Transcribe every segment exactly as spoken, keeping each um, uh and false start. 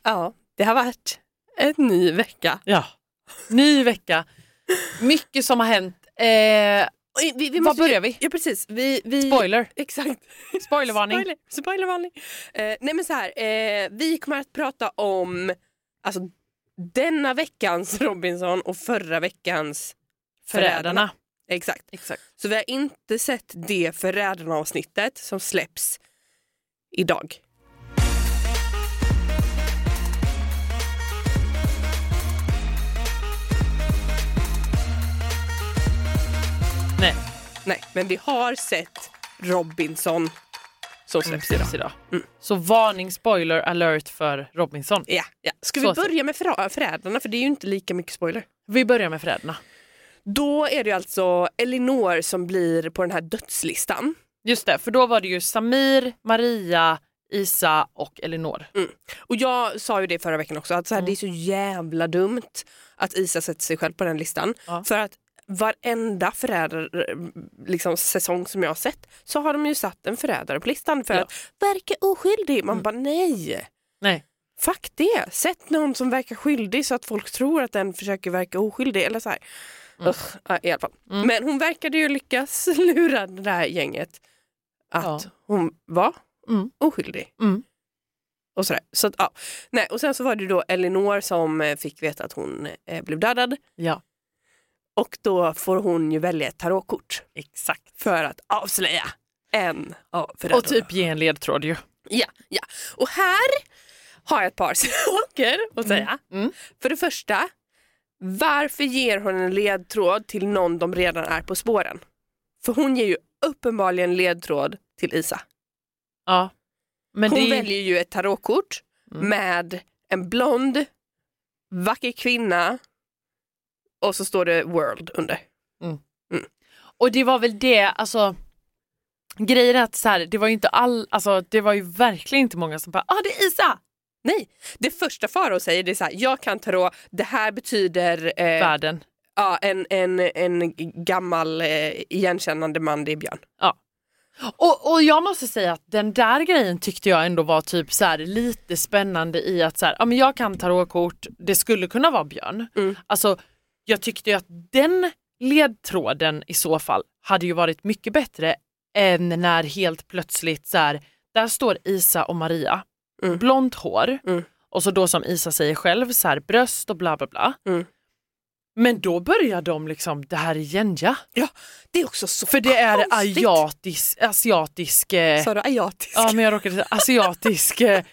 Ja, det har varit en ny vecka. Ja, ny vecka. Mycket som har hänt. Eh, Vi, vi Var måste, börjar vi? Ja, precis. Vi, vi, Spoiler. Exakt. Spoilervarning. Spoiler, spoilervarning. Eh, nej men så här, eh, vi kommer att prata om alltså, denna veckans Robinson och förra veckans Förrädarna. Förrädarna. Exakt. Exakt. Så vi har inte sett det Förrädarna-avsnittet som släpps idag. Nej. Nej, men vi har sett Robinson som släpps Mm, idag. idag. Mm. Så varning, spoiler alert för Robinson. Ja, ja. Ska Så vi börja med förra- Förrädarna? För det är ju inte lika mycket spoiler. Vi börjar med Förrädarna. Då är det alltså Elinor som blir på den här dödslistan. Just det, för då var det ju Samir, Maria, Isa och Elinor. Mm. Och jag sa ju det förra veckan också, att så här, Mm. det är så jävla dumt att Isa sätter sig själv på den listan. Ja. För att varenda förrädare, liksom, säsong som jag har sett, så har de ju satt en förrädare på listan för Ja. att verka oskyldig. Man Mm. bara nej. Nej. Fuck det. Sätt någon som verkar skyldig så att folk tror att den försöker verka oskyldig. Eller så här. Mm. Ugh, ja, i alla fall. Mm. Men hon verkade ju lyckas lura det här gänget att Ja. hon var Mm. oskyldig. Mm. Och sådär. Så att, ja. Nej, och sen så var det då Elinor som eh, fick veta att hon eh, blev dödad. Ja, Och då får hon ju välja ett tarotkort exakt. för att avslöja en av föräldrarna. Och typ ge en ledtråd ju. Ja, ja. Och här har jag ett par saker att säga. Mm. För det första, varför ger hon en ledtråd till någon de redan är på spåren? För hon ger ju uppenbarligen ledtråd till Isa. Ja. Men Hon det... väljer ju ett tarotkort Mm. med en blond, vacker kvinna och så står det world under. Och det var väl det, alltså grejen är att så här, det var ju inte all, alltså det var ju verkligen inte många som bara, ah det är Isa! Nej, det första Faro säger det är så här, jag kan tarot, det här betyder eh, Världen. ja, en, en, en gammal eh, igenkännande man, det är Björn. Ja. Och, och jag måste säga att den där grejen tyckte jag ändå var typ så här lite spännande i att så här, ja men jag kan tarotkort, det skulle kunna vara Björn. Mm. Alltså jag tyckte ju att den ledtråden i så fall hade ju varit mycket bättre än när helt plötsligt så här, där står Isa och Maria, Mm. blont hår Mm. och så då som Isa säger själv så här bröst och bla bla bla. Mm. Men då börjar de liksom, det här igen ja. Ja, det är också så För det är konstigt. asiatisk, asiatisk eh, Sa du asiatisk? ja men jag råkade säga asiatisk eh,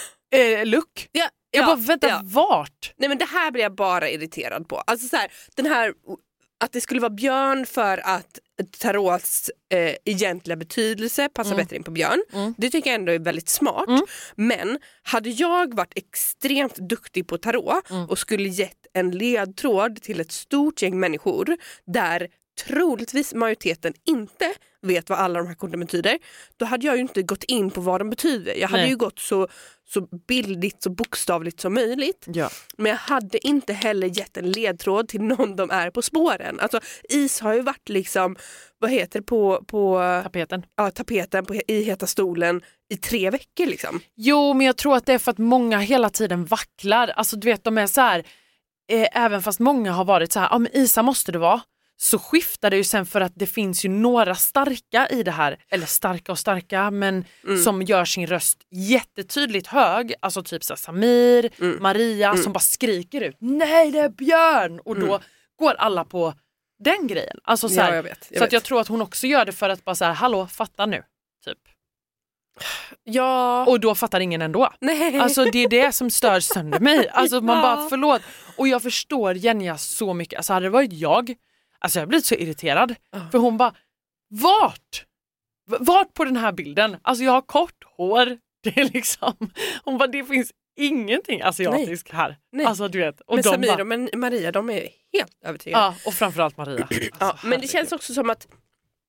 eh, look. Ja, Jag ja, bara vänta, ja. vart? Nej men det här blir jag bara irriterad på. Alltså så här, den här att det skulle vara Björn för att tarots eh, egentliga betydelse passar Mm. bättre in på Björn. Mm. Det tycker jag ändå är väldigt smart. Mm. Men hade jag varit extremt duktig på tarot Mm. och skulle gett en ledtråd till ett stort gäng människor där troligtvis majoriteten inte vet vad alla de här korten betyder, då hade jag ju inte gått in på vad de betyder. Jag hade Nej. ju gått så, så bildligt, så bokstavligt som möjligt. Ja. Men jag hade inte heller gett en ledtråd till någon de är på spåren. Alltså is har ju varit liksom, vad heter det, på, på Tapeten. ja, tapeten på, i heta stolen i tre veckor liksom. Jo, men jag tror att det är för att många hela tiden vacklar. Alltså du vet, de är så här, eh, även fast många har varit så här, ja men Isa måste det vara, så skiftar det ju sen för att det finns ju några starka i det här, eller starka och starka, men Mm. som gör sin röst jättetydligt hög, alltså typ så här, Samir, Mm. Maria Mm. som bara skriker ut, nej det är Björn, och då Mm. går alla på den grejen. Alltså så här, Ja, jag vet. Jag så vet. att jag tror att hon också gör det för att bara så här, hallå, fatta nu, typ. Ja. Och då fattar ingen ändå. Nej. Alltså det är det som stör sönder mig. Alltså man Ja. bara, förlåt. Och jag förstår Jenja så mycket. Alltså hade det varit jag, alltså jag har blivit så irriterad. Ja. För hon bara, vart? V- Vart på den här bilden? Alltså jag har kort hår. Det är liksom, hon bara, det finns ingenting asiatiskt här. Nej. Alltså du vet. Och men de Samir bara, och Men- Maria, de är helt övertygade. ja, och framförallt Maria. Alltså, Ja, men det herregud. känns också som att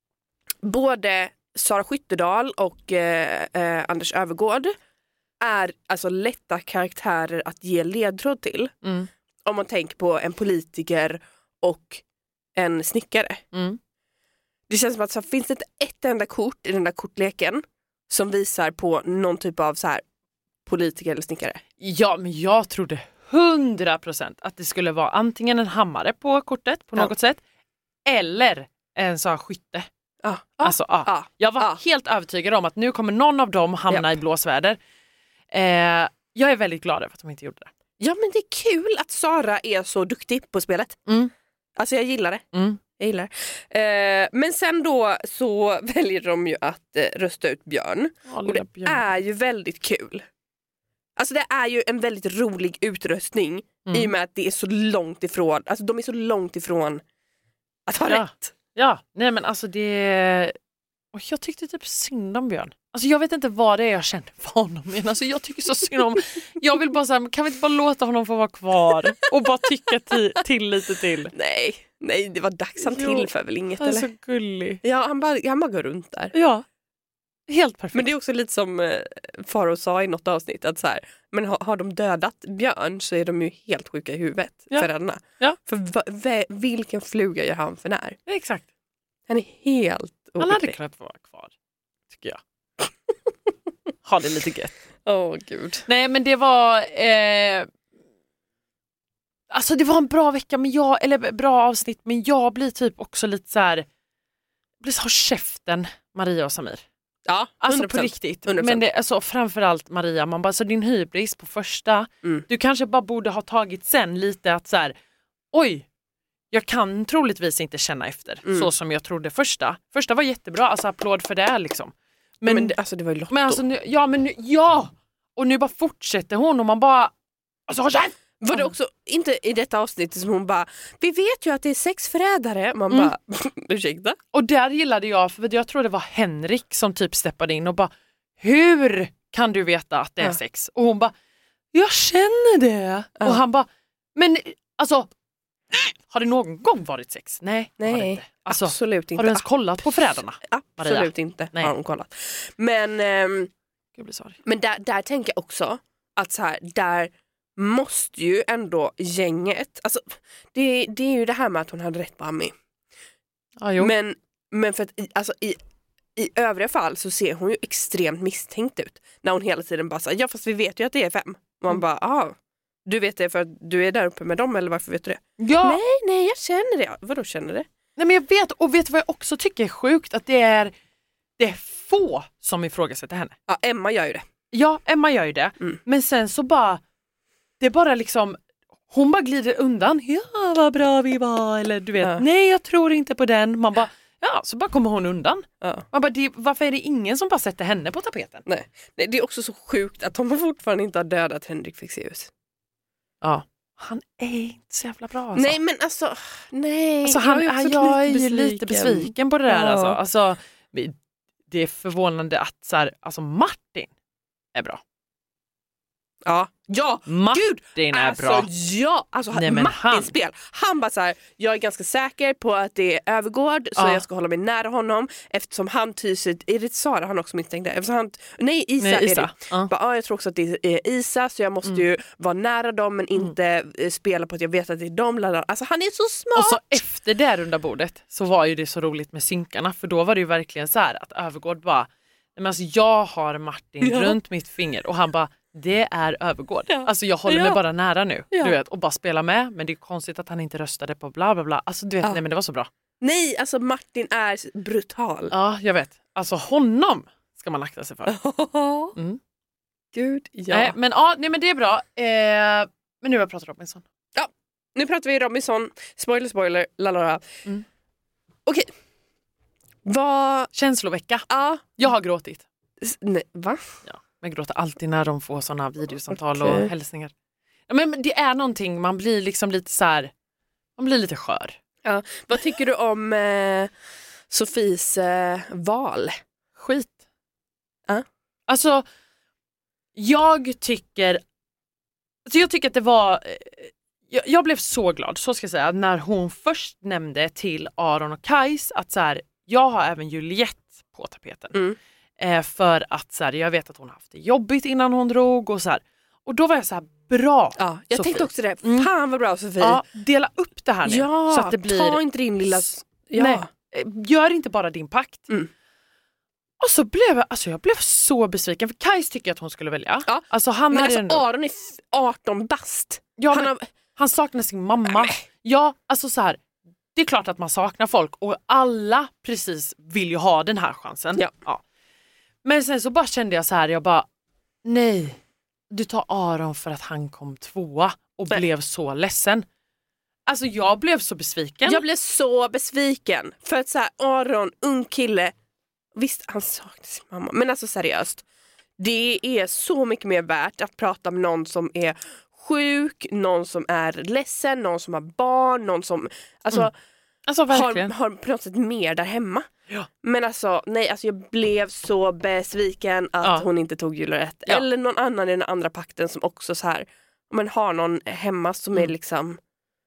både Sara Skyttedal och eh, eh, Anders Övergård är alltså lätta karaktärer att ge ledtråd till. Mm, Om man tänker på en politiker och en snickare. mm. Det känns som att så finns det inte ett enda kort i den där kortleken som visar på någon typ av så här politiker eller snickare? Ja, men jag trodde hundra procent att det skulle vara antingen en hammare på kortet på Ja. något sätt eller en sån här skytte. Ja. Alltså, ja. Ja. Jag var Ja. helt övertygad om att nu kommer någon av dem hamna Japp. i blåsväder. Eh, jag är väldigt glad över att de inte gjorde det. Ja, men det är kul att Sara är så duktig på spelet. Mm. Alltså jag gillar det. Mm. Jag gillar. Eh, men sen då så väljer de ju att eh, rösta ut Björn. Ja, Och lilla det Björn. är ju väldigt kul. Alltså det är ju en väldigt rolig utröstning Mm. i och med att det är så långt ifrån, alltså de är så långt ifrån att ha Ja. rätt. Ja, nej men alltså det... Och jag tyckte typ synd om Björn. Alltså jag vet inte vad det är jag känner för honom. Men alltså jag tycker så synd om... Jag vill bara säga, kan vi inte bara låta honom få vara kvar? Och bara tycka till, till lite till. Nej, nej det var dags, han Jo, tillför väl inget Han är eller? så gullig. Ja, han bara, han bara går runt där. Ja, helt perfekt. Men det är också lite som eh, Faro sa i något avsnitt att så här, men har, har de dödat Björn så är de ju helt sjuka i huvudet, Ja. föräldrarna. Ja. För va, va, vilken fluga gör han för när? Exakt. Han är helt Han hade olycklig. kunnat vara kvar, tycker jag. Ha det lite gött. Åh oh, gud. Nej, men det var... Eh... Alltså det var en bra vecka, men jag, eller bra avsnitt, men jag blir typ också lite så här... Blir så käften, Maria och Samir. Ja, Alltså hundra procent. på riktigt. hundra procent. Men det, alltså, framförallt Maria, man bara, så din hybris på första, Mm. du kanske bara borde ha tagit sen lite att så här, oj, jag kan troligtvis inte känna efter Mm. så som jag trodde första. Första var jättebra, alltså applåd för det liksom. Men, Men, men det, alltså det var ju Lotto. men alltså, nu, ja men nu, ja! Och nu bara fortsätter hon och man bara, alltså håll käft! var det också inte i detta avsnittet som hon bara, vi vet ju att det är sex förrädare. Man Mm. bara, ursäkta? Och där gillade jag, för jag tror det var Henrik som typ steppade in och bara, hur kan du veta att det är Ja. sex? Och hon bara, jag känner det. Ja. Och han bara, men alltså, har det någon gång varit sex? Nej, det har det Nej, inte. Alltså, absolut har inte. du ens kollat på föräldrarna? Absolut Maria? inte Nej. har hon kollat. Men, ehm, Jag blir så arg. men där, där tänker jag också att så här, där måste ju ändå gänget, alltså det, det är ju det här med att hon hade rätt på Ami. Ja, jo. Men, men för att i, alltså, i, i övriga fall så ser hon ju extremt misstänkt ut. När hon hela tiden bara säger, ja fast vi vet ju att det är fem. Och man Mm. bara, ah, du vet det för att du är där uppe med dem eller varför vet du det? ja. Nej, nej jag känner det. Vadå känner det? Nej, men jag vet, och vet du vad jag också tycker är sjukt? Att det är, det är få som ifrågasätter henne. Ja, Emma gör ju det. Ja, Emma gör ju det. Mm. Men sen så bara, det är bara liksom, hon bara glider undan. Ja, vad bra vi var. Eller du vet, Ja. nej jag tror inte på den. Man bara, ja, så bara kommer hon undan. Ja. Man bara, det, varför är det ingen som bara sätter henne på tapeten? Nej. Nej, det är också så sjukt att de fortfarande inte har dödat Henrik Fexeus. Ja. Han är inte så jävla bra alltså. Nej men alltså, nej. Alltså han, jag är, också jag är lite ju lite besviken på det där. Ja. Alltså. Alltså, det är förvånande att så här, alltså Martin är bra. Ja, ja. Martin är Alltså bra. ja, alltså Nej, men Martins han- spel. Han bara så här, jag är ganska säker på att det är Övergård så Ja. jag ska hålla mig nära honom eftersom han tyser, är det Sara han också misstänkte? Eftersom han, nej Isa, Nej, är Isa. det. Ja. Bara, ja, jag tror också att det är Isa så jag måste Mm. ju vara nära dem men inte eh, spela på att jag vet att det är dem. Lalala. Alltså han är så smart. Och så efter det runda bordet så var ju det så roligt med synkarna, för då var det ju verkligen så här att Övergård bara, nej men alltså jag har Martin Ja. runt mitt finger och han bara, det är Övergård. Ja. Alltså jag håller Ja. mig bara nära nu, Ja. du vet, och bara spela med, men det är konstigt att han inte röstade på bla bla bla. Alltså du vet, Ja. nej men det var så bra. Nej, alltså Martin är brutal. Ja, jag vet. Alltså honom ska man akta sig för. Mm. Gud, ja. Nej, men ja, nej men det är bra. Eh, men nu har jag pratat Robinson. Nu pratar vi Robinson. Spoiler, spoiler, lalala. Mm. Okej. Vad... Känslovecka. Ja. Jag har gråtit. s- Nej, va? Ja, jag gråter alltid när de får såna videosamtal Okej. och hälsningar. Ja, men men det är någonting, man blir liksom lite så här, man blir lite skör. Ja. Vad tycker du om eh, Sofies eh, val? Skit. Ja. Alltså, jag tycker, alltså jag tycker att det var, eh, jag, jag blev så glad, så ska jag säga, när hon först nämnde till Aron och Kajs att så här, jag har även Juliette på tapeten. Mm. Eh, för att så här, jag vet att hon har haft det jobbigt innan hon drog och så här. Och då var jag så här, bra. Ja, jag Sofie. tänkte också det. Mm. Fan vad bra Sofie. Ja, dela upp det här nu Ja, så att det blir, ta inte din lilla... Ja. nej, eh, gör inte bara din pakt. Mm. Och så blev jag, alltså jag blev så besviken. För Kajs tycker att hon skulle välja. Ja. Alltså han Men hade alltså ändå... Aron är arton bast. Ja, han, men, har... han saknar sin mamma. Ja, alltså så här. Det är klart att man saknar folk. Och alla precis vill ju ha den här chansen. Ja. Ja. Men sen så bara kände jag så här. Jag bara, nej. Du tar Aron för att han kom tvåa. Och nej. blev så ledsen. Alltså jag blev så besviken. Jag blev så besviken. För att så här, Aron, ung kille. Visst, han saknar sin mamma. Men alltså seriöst. Det är så mycket mer värt att prata med någon som är sjuk. Någon som är ledsen. Någon som har barn. Någon som alltså, mm. alltså, har, har på något sätt mer där hemma. Ja. Men alltså, nej, alltså jag blev så besviken att ja. hon inte tog Juliette. Ja. Eller någon annan i den andra pakten som också så här. Om man har någon hemma som mm. är liksom...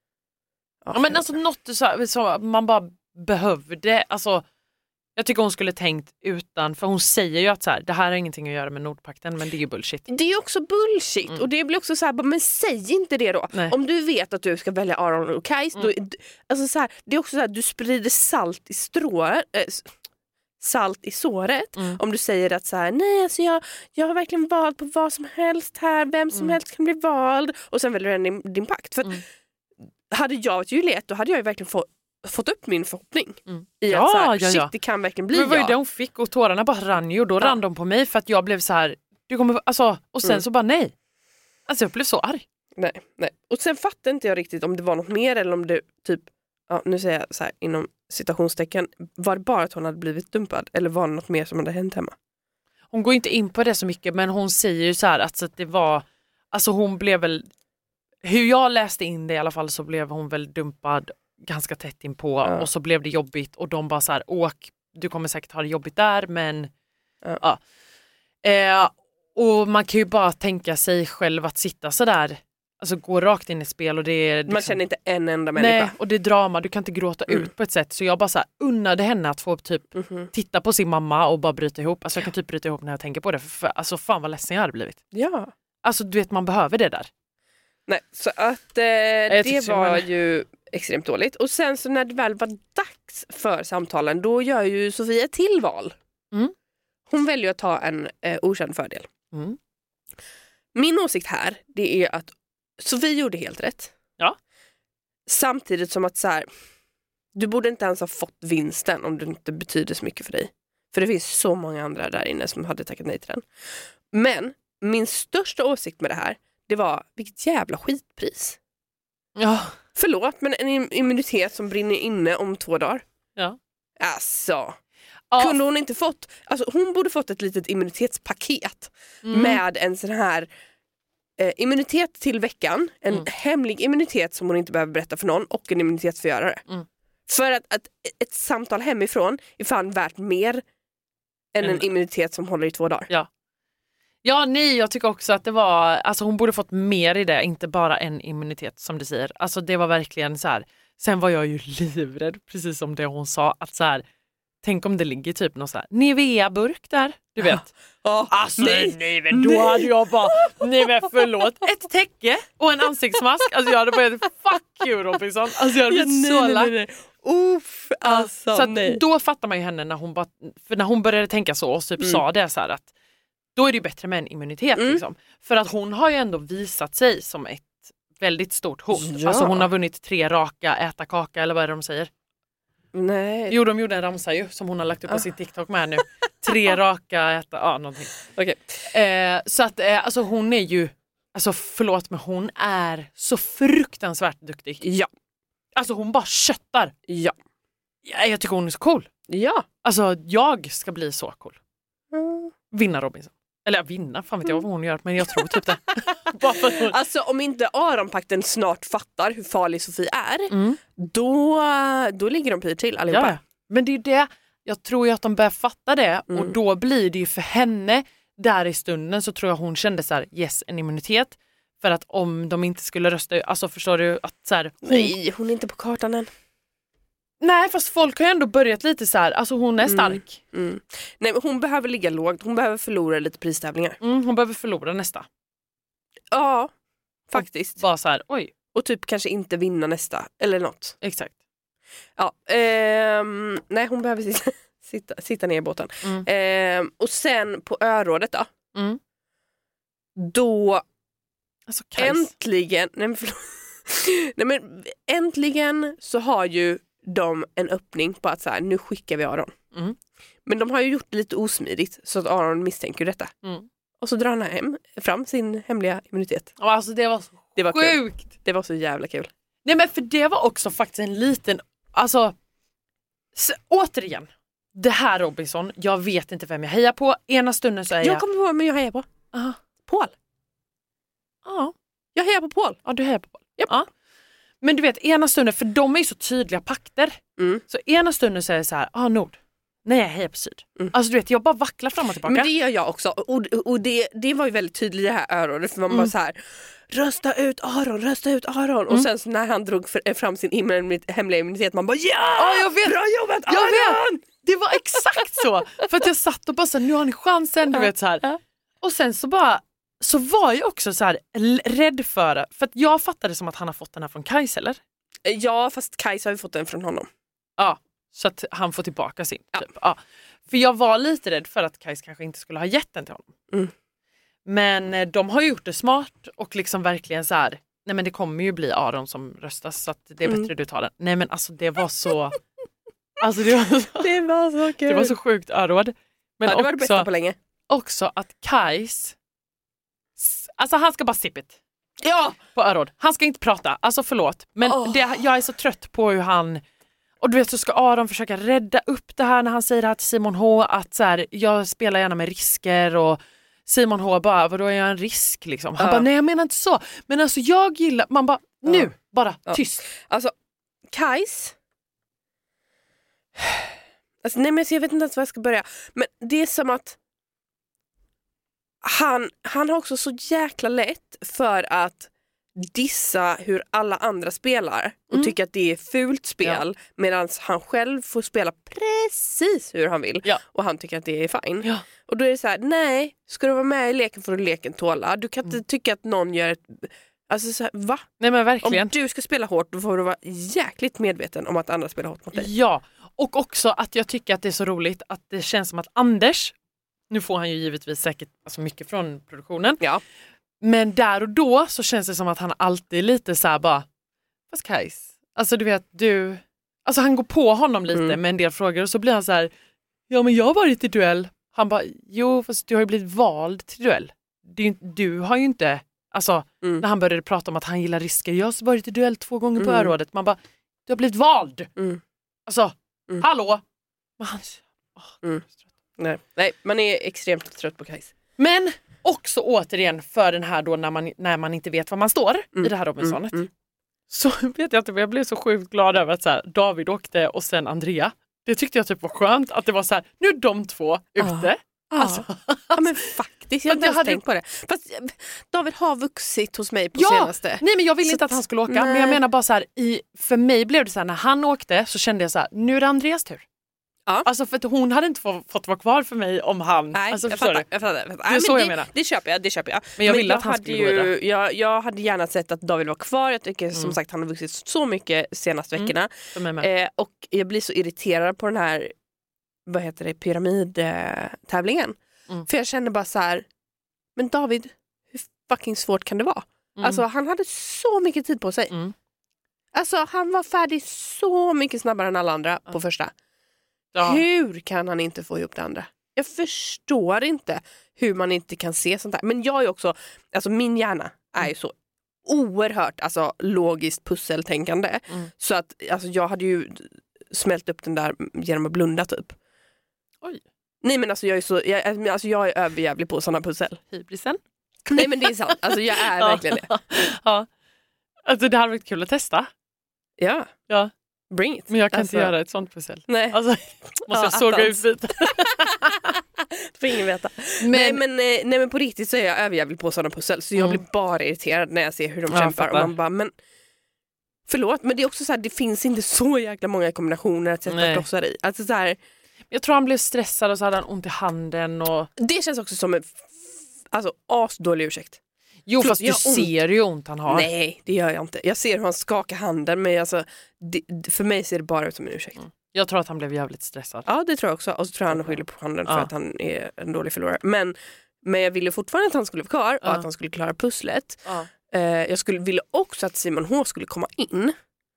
Ja, men alltså något så, så man bara behövde, alltså jag tycker hon skulle tänkt utan, för hon säger ju att så här, det här har ingenting att göra med Nordpakten, men det är ju bullshit. Det är ju också bullshit mm. och det blir också så här, men säg inte det då. Nej. Om du vet att du ska välja Aron och Kajs, mm. då, alltså så här, det är också så här, du sprider salt i strået, äh, salt i såret mm. om du säger att så här, nej alltså jag, jag har verkligen valt på vad som helst här, vem som mm. helst kan bli vald och sen väljer du din, din pakt. För att, mm. hade jag varit Juliette, då hade jag ju verkligen fått, fått upp min förhoppning. Mm. I ja, att så här, ja, shit, ja. det kan verkligen bli jag. Det var ju jag. det hon fick och tårarna bara rann ju och då ja. rann de på mig för att jag blev så här, du kommer, alltså, och sen mm. så bara nej. Alltså jag blev så arg. Nej, nej. Och sen fattade inte jag riktigt om det var något mer eller om det typ, ja, nu säger jag så här inom citationstecken, var det bara att hon hade blivit dumpad eller var det något mer som hade hänt hemma? Hon går inte in på det så mycket, men hon säger ju så här att, så att det var, alltså hon blev väl, hur jag läste in det i alla fall så blev hon väl dumpad ganska tätt in på ja. och så blev det jobbigt och de bara så här, åk, du kommer säkert ha det jobbigt där, men ja. ja. Eh, och man kan ju bara tänka sig själv att sitta så där, alltså gå rakt in i spel och det är liksom, man känner inte en enda människa. Nej, och det är drama, du kan inte gråta mm. ut på ett sätt, så jag bara så här unnade henne att få typ mm-hmm. titta på sin mamma och bara bryta ihop, alltså jag kan typ bryta ihop när jag tänker på det, för, för alltså fan vad ledsen jag hade blivit. Ja. Alltså du vet, man behöver det där. Nej, så att eh, det var ju extremt dåligt. Och sen så när det väl var dags för samtalen, då gör ju Sofia ett tillval. Mm. Hon väljer att ta en eh, okänd fördel. Mm. Min åsikt här, det är att Sofia gjorde helt rätt. Ja. Samtidigt som att så här, du borde inte ens ha fått vinsten om det inte betyder så mycket för dig. För det finns så många andra där inne som hade tackat nej till den. Men min största åsikt med det här, det var vilket jävla skitpris. Ja. Förlåt, men en immunitet som brinner inne om två dagar. Ja. Alltså. Ja. Kunde hon inte fått, alltså hon borde fått ett litet immunitetspaket mm. med en sån här eh, immunitet till veckan, en mm. hemlig immunitet som hon inte behöver berätta för någon och en immunitetsförgörare. Mm. För att, att ett samtal hemifrån är fan värt mer än mm. en immunitet som håller i två dagar. Ja. Ja, nej, jag tycker också att det var, alltså hon borde fått mer i det, inte bara en immunitet som du säger. Alltså det var verkligen så här. Sen var jag ju livrädd, precis som det hon sa, att så här, tänk om det ligger typ någon så här Nivea-burk där, du vet. Ja. Alltså nej, nej, men då nej. hade jag bara, nej men förlåt, ett täcke och en ansiktsmask. Alltså jag hade bara, fuck you Robinson. Alltså jag hade ja, blivit nej, så lack. nej, nej. Uff, alltså, så att nej. Då fattar man ju henne när hon bara, för när hon började tänka så och typ mm. sa det så här att då är det ju bättre med en immunitet mm. liksom. För att hon har ju ändå visat sig som ett väldigt stort hot. Ja. Alltså hon har vunnit tre raka, äta kaka eller vad är det de säger? Nej. Jo, de gjorde en ramsa ju som hon har lagt upp på ah. sin TikTok med nu. Tre raka, äta, ja någonting. Okej. Okay. Eh, så att eh, alltså hon är ju, alltså förlåt men hon är så fruktansvärt duktig. Ja. Alltså hon bara köttar. Ja. ja jag tycker hon är så cool. Ja. Alltså jag ska bli så cool. Mm. Vinna Robinson. Eller vinna, fan vet jag vad hon gör, men jag tror typ det. Bara för hon... Alltså om inte Aronpakten snart fattar hur farlig Sofie är, mm. då, då ligger de pyr till allihopa. Ja, men det är ju det, jag tror ju att de börjar fatta det mm. och då blir det ju för henne där i stunden så tror jag hon kände så här, yes, en immunitet. För att om de inte skulle rösta, alltså förstår du att så här, hon... Nej, hon är inte på kartan än. Nej, fast folk har ju ändå börjat lite så här, alltså hon är stark. Mm, mm. Nej, men hon behöver ligga lågt, hon behöver förlora lite pristävlingar. Mm, hon behöver förlora nästa. Ja, faktiskt. Och bara så här, oj. Och typ kanske inte vinna nästa, eller något. Exakt. Ja, ehm, nej hon behöver sitt, sitta, sitta ner i båten. Mm. Eh, och sen på örådet då. Mm. Då Alltså, Kajs. äntligen, nej men, nej men äntligen så har ju de en öppning på att så här, nu skickar vi Aron. Mm. Men de har ju gjort det lite osmidigt så att Aron misstänker detta. Mm. Och så drar han hem, fram sin hemliga immunitet. Ja, alltså det var så Det var sjukt. Kul. Det var så jävla kul. Nej, men för det var också faktiskt en liten, alltså s- återigen, det här Robinson, jag vet inte vem jag hejar på. Ena stunden så är jag... Jag kommer ihåg men jag hejar på. Aha. Paul. Ja. Jag hejar på Paul. Ja, du hejar på Paul. Yep. Ja. Men du vet, ena stunden, för de är ju så tydliga pakter. Mm. Så ena stunden så är det så här, ah, Nord. Nej, jag hejar på Syd. Mm. Alltså du vet, jag bara vacklar fram och tillbaka. Men det gör jag också. Och, och det, det var ju väldigt tydligt i det här öronet. För man Mm. bara så här, rösta ut Aron, rösta ut Aron. Mm. Och sen så när han drog för, fram sin immun- hemliga immunitet, man bara ja! Ja, jag vet. Bra jobbat Jag Aron! vet. Det var exakt så. För att jag satt och bara så här, nu har ni chansen, du vet så här. Och sen så bara, så var jag också så här l- rädd för, för att jag fattade som att han har fått den här från Kajs, eller? Ja, fast Kajs har ju fått den från honom. Ja, så att han får tillbaka sin. Ja. Typ. Ja. För jag var lite rädd för att Kajs kanske inte skulle ha gett den till honom. Mm. Men eh, de har gjort det smart och liksom verkligen så här, nej men det kommer ju bli Aron som röstas så att det är bättre Mm. du tar den. Nej men alltså det var så, alltså det var så, Det var så kul. det var så sjukt öråd. Men ja, det var det bästa också, på länge. också att Kajs, alltså han ska bara sip it. Ja! På öråd. Han ska inte prata, alltså förlåt. Men Oh. det, jag är så trött på hur han... Och du vet så ska Aron försöka rädda upp det här när han säger det här till Simon H. Att så här, jag spelar gärna med risker och Simon H. bara, vadå är jag en risk liksom? Han Ja. bara, nej jag menar inte så. Men alltså jag gillar, man bara, nu, Ja. bara Ja. tyst. Alltså, Kajs... Alltså, nej men jag vet inte ens var jag ska börja. Men det är som att han, han har också så jäkla lätt för att dissa hur alla andra spelar och Mm. tycker att det är fult spel medan han själv får spela precis hur han vill Ja. och han tycker att det är fine. Ja. Och då är det så här, nej, ska du vara med i leken får du leken tåla. Du kan inte Mm. tycka att någon gör ett... Alltså så här, va? Nej men Om verkligen. du ska spela hårt då får du vara jäkligt medveten om att andra spelar hårt mot dig. Ja, och också att jag tycker att det är så roligt att det känns som att Anders, nu får han ju givetvis säkert alltså mycket från produktionen, Ja. men där och då så känns det som att han alltid är lite så här bara, fast Kajs, alltså du vet, du, alltså han går på honom lite Mm. med en del frågor och så blir han så här, ja men jag har varit i duell. Han bara, jo fast du har ju blivit vald till duell. Det är ju, du har ju inte, alltså Mm. när han började prata om att han gillar risker, jag har varit i duell två gånger på Mm. örådet, man bara, du har blivit vald. Mm. Alltså, Mm. hallå? Men, han, åh, Mm. Nej. Nej, man är extremt trött på Kajs. men också återigen för den här då när man, när man inte vet var man står Mm. i det här Robinsonet. Mm. Mm. Så vet jag inte, men jag blev så sjukt glad över att så här, David åkte och sen Andrea. Det tyckte jag typ var skönt att det var så här, nu är de två ute. Ja. Alltså, Ja men faktiskt, jag har Fast inte jag ens hade- tänkt på det. Fast eh, David har vuxit hos mig på Ja, senaste. nej men jag ville Så inte att att- han skulle åka, nej. men jag menar bara så här, i, för mig blev det så här, när han åkte så kände jag så här, nu är det Andreas tur. Ja. Alltså för att hon hade inte få, fått vara kvar för mig om han, Nej, alltså jag, förstår fattar, du? jag fattar. Jag fattar. Det är Nej, så men jag det, menar. Det köper jag, det köper jag. Men jag ville jag att han hade skulle gå vidare. jag, jag hade gärna sett att David var kvar. Jag tycker som Mm. sagt han har vuxit så mycket senaste Mm. veckorna. För mig med. Eh, och jag blir så irriterad på den här, vad heter det, pyramidtävlingen. Mm. För jag känner bara så här, men David, hur fucking svårt kan det vara? Mm. Alltså han hade så mycket tid på sig. Mm. Alltså han var färdig så mycket snabbare än alla andra på första. Ja. Hur kan han inte få ihop det andra? Jag förstår inte hur man inte kan se sånt här. Men jag är också, alltså min hjärna är ju så oerhört alltså, logiskt pusseltänkande. Mm. Så att alltså, jag hade ju smält upp den där genom att blunda typ. Oj, Nej men alltså jag är så, jag, alltså, jag är överjävlig på sådana pussel. hybrisen. Nej men det är sant, alltså jag är verkligen det. Ja. Alltså det hade varit kul att testa. Ja, Ja. bring it. Men jag kan alltså, inte göra ett sånt pussel. Nej, Alltså, måste Ja, jag såga attans. ut bitar. det får ingen veta. Men, Nej, men, eh, nej men på riktigt så är jag överjävlig på sådana pussel. Så jag Mm. blir bara irriterad när jag ser hur de Ja, jag kämpar. Och fattar. man bara, men förlåt, men det är också så här, det finns inte så jäkla många kombinationer att sätta Nej. klossar i. Alltså så här, jag tror han blev stressad och så hade han ont i handen. Och... det känns också som en f- alltså, asdålig ursäkt. Jo, Förlåt, fast du jag har ont. ser ju hur ont han har. Nej, det gör jag inte. Jag ser hur han skakar handen, men alltså, det, för mig ser det bara ut som en ursäkt. Mm. Jag tror att han blev jävligt stressad. Ja, det tror jag också. Och så tror jag han skyller på handen för ja. att han är en dålig förlorare. Men, men jag ville fortfarande att han skulle vara kvar och ja. att han skulle klara pusslet. Ja. Eh, jag skulle, ville också att Simon H skulle komma in.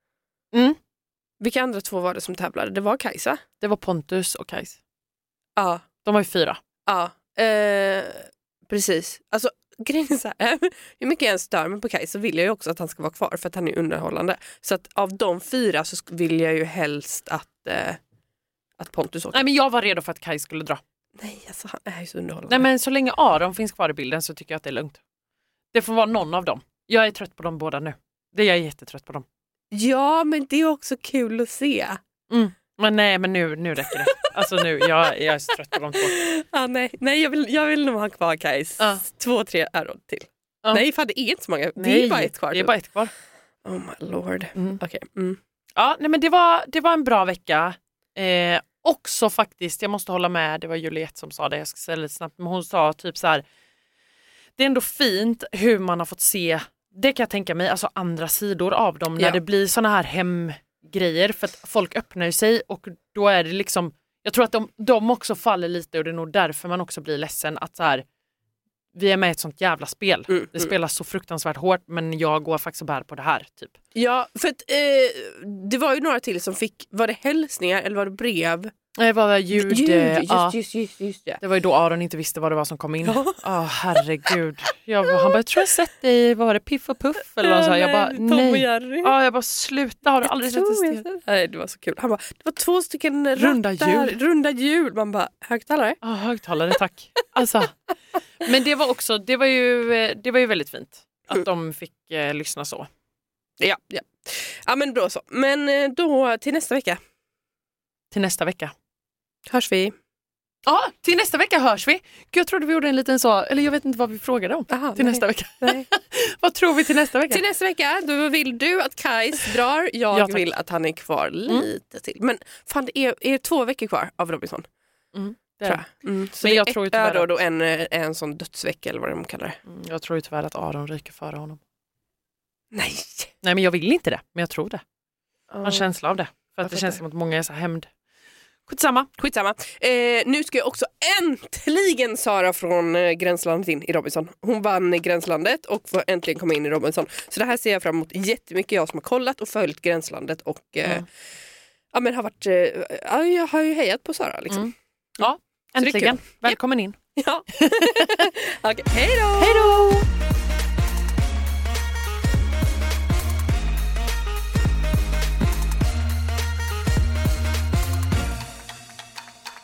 Mm. Vilka andra två var det som tävlade? Det var Kajsa. Det var Pontus och Kajs. Ja. De var ju fyra. Ja, eh, precis. Alltså, grejen är så här, hur mycket jag än stör mig på Kajs så vill jag ju också att han ska vara kvar för att han är underhållande. Så att av de fyra så vill jag ju helst att, eh, att Pontus åker. Nej, men jag var redo för att Kajs skulle dra. Nej, alltså han är ju så underhållande. Nej, men så länge Aron finns kvar i bilden så tycker jag att det är lugnt. Det får vara någon av dem. Jag är trött på dem båda nu. Det är jag jättetrött på dem. Ja, men det är också kul att se. Mm. Men nej, men nu, nu räcker det. Alltså nu, jag, jag är så trött på de två. Ah, nej, nej jag, vill, jag vill nog ha kvar Kajs. Uh. Två, tre Aron till. Uh. Nej, fan det är inte så många. Nej, det är bara ett kvar. Det är bara ett kvar. Oh my lord. Mm. Okej. Okay. Mm. Ja, nej men det var, det var en bra vecka. Eh, också faktiskt, jag måste hålla med, det var Juliette som sa det, jag ska säga lite snabbt. Men hon sa typ så här, det är ändå fint hur man har fått se, det kan jag tänka mig, alltså andra sidor av dem. När ja. det blir såna här hemgrejer, för att folk öppnar ju sig och då är det liksom, jag tror att de, de också faller lite och det är nog därför man också blir ledsen att så här, vi är med i ett sånt jävla spel. Mm, det mm. spelas så fruktansvärt hårt, men jag går faktiskt och bär på det här typ. Ja, för att eh, det var ju några till som fick, var det hälsningar eller var det brev? Det var ljud. ljud just, ja. just, just, just, ja. Det var ju då Aron inte visste vad det var som kom in. Ja, oh, herregud. Jag, han bara, jag tror jag sett dig, vad var det, Piff och Puff? Eller vad så. Jag bara, Tom nej. Och Jerry. Ja, jag bara, sluta, har du aldrig sett det? Nej, det var så kul. Han bara, det var två stycken runda hjul. Runda hjul. Man bara, högtalare? Ja, oh, högtalare, tack. Alltså. Men det var också, det var ju, det var ju väldigt fint att mm. de fick eh, lyssna så. Ja, ja. Ja, men då så. Men då till nästa vecka. Till nästa vecka. Hörs vi? Ja, till nästa vecka hörs vi. Gud, jag trodde vi gjorde en liten så, eller jag vet inte vad vi frågade om. Aha, till nej, nästa vecka. Nej. Vad tror vi till nästa vecka? Till nästa vecka, då vill du att Kajs drar. Jag ja, vill att han är kvar lite mm. till. Men fan, det är, är två veckor kvar av Robinson. Mm, det tror jag. Mm. Så men jag tror ett öre och då en, en sån dödsvecka eller vad de kallar det. Mm, jag tror ju tyvärr att Aron ryker före honom. Nej. Nej, men jag vill inte det. Men jag tror det. Jag har en oh. känsla av det. För att jag det känns det. som att många är så hämnd. Skitsamma. Skitsamma. Eh, nu ska jag också äntligen Sara från eh, Gränslandet in i Robinson. Hon vann Gränslandet och får äntligen komma in i Robinson. Så det här ser jag fram emot jättemycket. Jag som har kollat och följt Gränslandet och eh, mm. ja, men har varit, eh, ja, jag har ju hejat på Sara liksom. Mm. Ja, äntligen. Välkommen in. Ja. Okej, hej då! Hej då!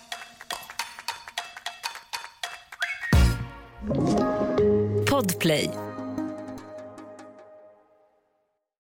Podplay.